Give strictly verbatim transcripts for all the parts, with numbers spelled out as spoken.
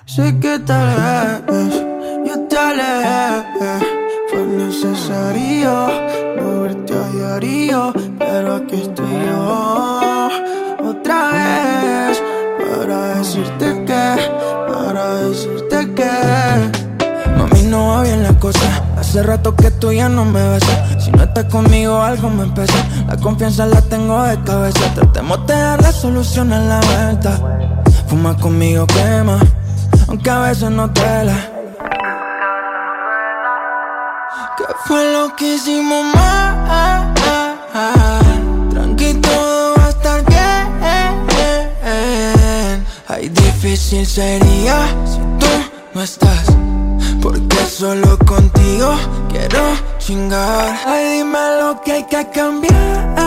Sé que tal vez yo te alejé, fue necesario no verte a diario, pero aquí estoy yo otra vez para decirte que, para decirte que mami, no va bien la cosa. Hace rato que tú ya no me besas. Si no estás conmigo algo me pesa. La confianza la tengo de cabeza. Tratemos de dar la solución a la vuelta. Fuma conmigo, quema, aunque a veces no te la. ¿Qué fue lo que hicimos mal? Tranqui, todo va a estar bien. Ay, difícil sería si tú no estás, porque solo contigo quiero chingar. Ay, dime lo que hay que cambiar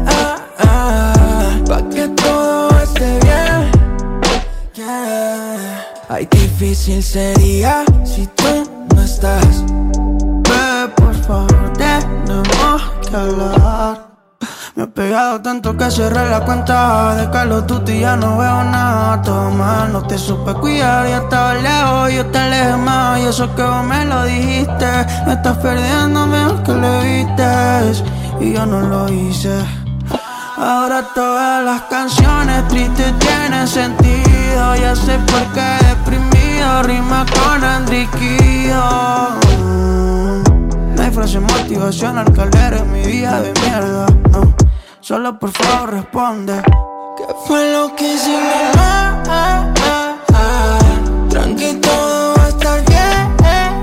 pa' que todo esté bien, yeah. Ay, difícil sería si tú no estás. Bebé, por favor, tenemos que hablar. Me he pegado tanto que cerré la cuenta de Call of Duty, ya no veo nada. Todo mal, no te supe cuidar, ya estaba lejos, yo te alejé más. Y eso que vos me lo dijiste, me estás perdiendo mejor que le viste, y yo no lo hice. Ahora todas las canciones tristes tienen sentido. Ya sé por qué deprimido rima con Enriquillo. No hay frase motivacional que alegre mi día de mierda, no. Solo por favor responde, ¿qué fue lo que hicimos mal? Tranqui, todo va a estar bien.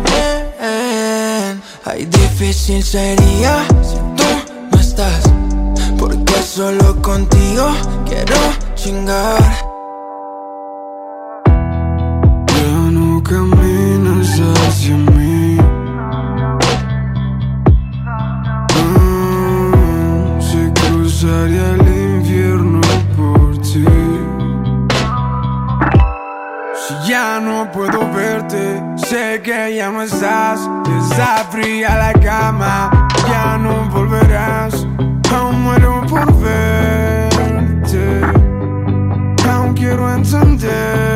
Ay, difícil sería si tú no estás, porque solo contigo quiero chingar. Ya no caminas hacia mí, no, si cruzaría el infierno por ti. Si ya no puedo verte, sé que ya no estás. Está fría la cama, ya no volverás. Aún muero por verte, aún quiero entenderte,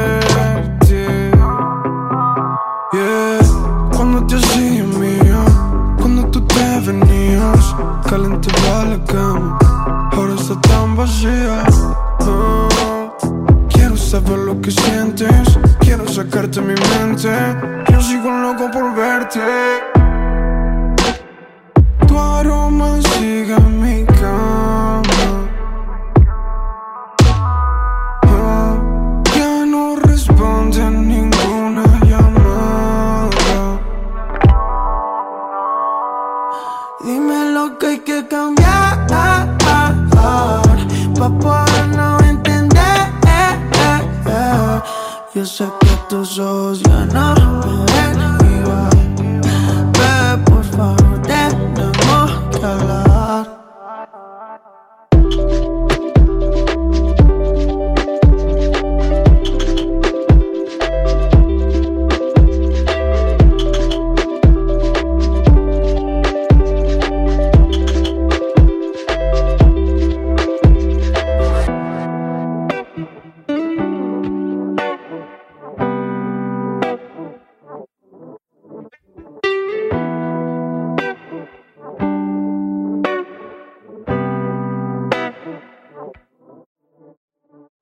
yeah. Cuando te hacía mía, cuando tú te venías, calentaba la cama, ahora está tan vacía. Oh, quiero saber lo que sientes, quiero sacarte de mi mente. Yo sigo loco por verte. Tu aroma sigue en mi cama. Oh, ya no responde a ninguna llamada. Dime lo que hay que cambiar pa' podernos entender. Yo sé que tus ojos ya no ven.